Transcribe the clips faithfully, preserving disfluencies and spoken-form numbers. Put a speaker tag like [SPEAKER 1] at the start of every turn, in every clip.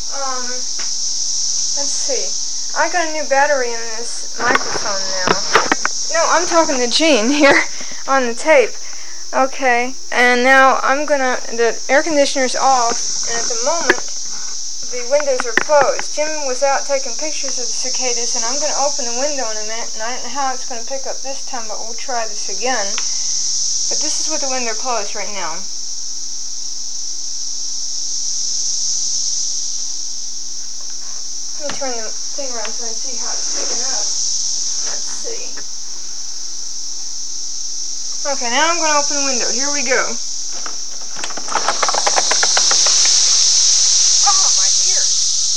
[SPEAKER 1] Um, let's see. I got a new battery in this microphone now. No, I'm talking to Gene here on the tape. Okay, and now I'm gonna, the air conditioner's off, and at the moment, the windows are closed. Jim was out taking pictures of the cicadas, and I'm gonna open the window in a minute, and I don't know how it's gonna pick up this time, but we'll try this again. But this is with the window closed right now. Let me turn the thing around so I can see how it's picking up. Let's see. Okay, now I'm going to open the window. Here we go. Oh, my ears.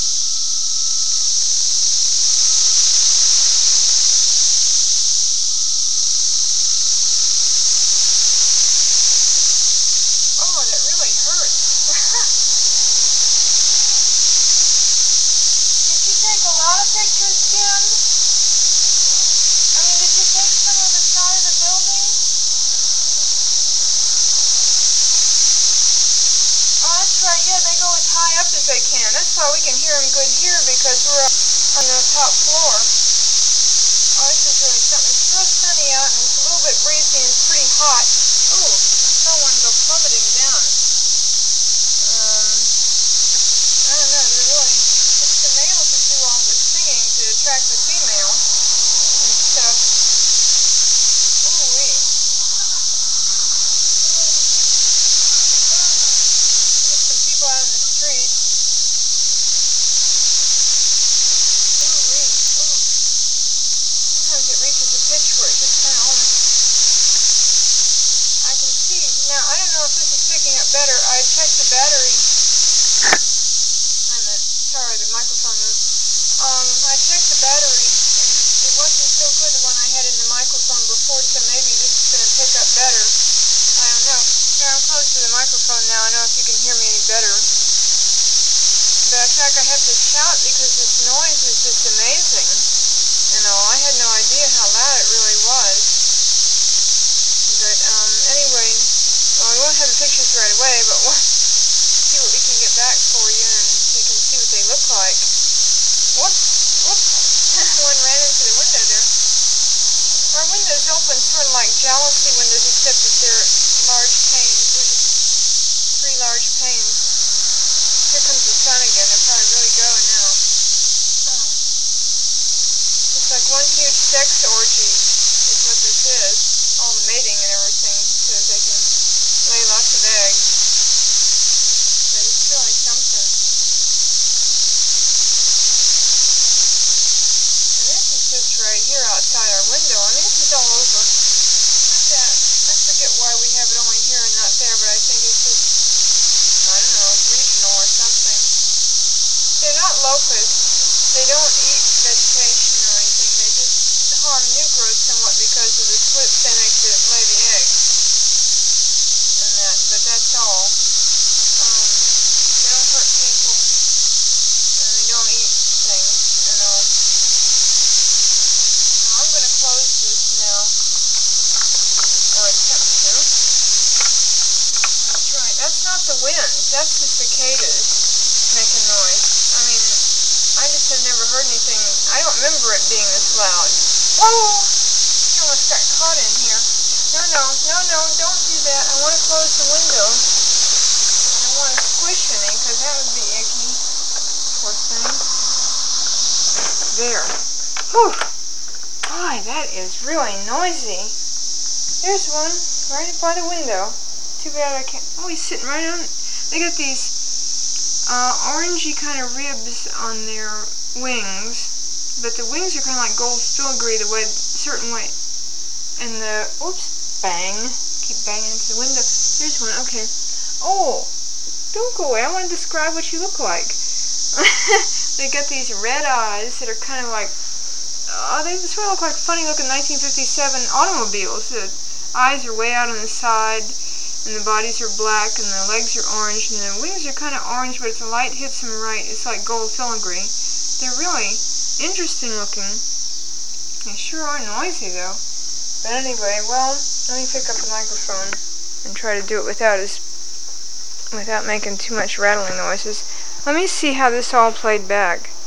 [SPEAKER 1] Oh, that really hurts. Did you take a lot of pictures, Jim? I mean, did you take some of the side of the building? Right, yeah, they go as high up as they can. That's why we can hear them good here, because we're on the top floor. Oh, this is really something. It's real sunny out, and it's a little bit breezy, and it's pretty hot. Oh, I saw one go plummeting down. Um, I don't know, they're really, it's the males that do all the singing to attract the female and stuff. Ooh-wee. Out in the street. Ooh-wee. Ooh. Sometimes it reaches a pitch where it just kind of almost... I can see. Now, I don't know if this is picking up better. I checked the battery. Wait a minute. Sorry, the microphone moved. Um, I checked the battery, and it wasn't so good, the one I had in the microphone before, so maybe this is going to pick up better. I don't know. Here, I'm close to the microphone now. I know if you can hear me any better. But in fact, I have to shout because this noise is just amazing. You know, I had no idea how loud it really was. But um, anyway, well, we won't have the pictures right away, but we'll see what we can get back for you, and so you can see what they look like. Whoops, whoops. One ran into the window there. Our windows open sort of like jalousie windows, except that they're large panes. They're just three large panes. Here comes the sun again. They're probably really going now. Oh. It's like one huge sex orgy is what this is. All the mating and everything, so that they can lay lots of eggs. But it's really something. And this is just right here outside our window. I mean, this is all over. Look at that. I forget why we have it only here and not there, but I think it's just, I don't know, regional or something. They're not locusts. They don't eat vegetation or anything. They just harm new growth somewhat because of the slits they make to lay the eggs. And that, but that's all. Um, they don't hurt people. And they don't eat things, you know. Now I'm going to close this now. Or attempt to. That's right. That's not the wind. That's the cicadas making noise. I mean, I just have never heard anything. I don't remember it being this loud. Whoa! She almost got caught in here. No, no, no, no, don't do that. I want to close the window. I don't want to squish any, because that would be icky. Poor thing. There. Whew! Boy, that is really noisy. There's one right by the window. Too bad I can't. Oh, he's sitting right on. They got these uh, orangey kind of ribs on their wings, but the wings are kind of like gold filigree, the way certain way. And the oops, bang, keep banging into the window. There's one. Okay. Oh, don't go away. I want to describe what you look like. They got these red eyes that are kind of like. Uh, they sort of look like funny looking nineteen fifty-seven automobiles. The eyes are way out on the side, and the bodies are black, and the legs are orange, and the wings are kind of orange, but if the light hits them right, it's like gold filigree. They're really interesting looking. They sure are noisy, though. But anyway, well, let me pick up the microphone and try to do it without as, without making too much rattling noises. Let me see how this all played back.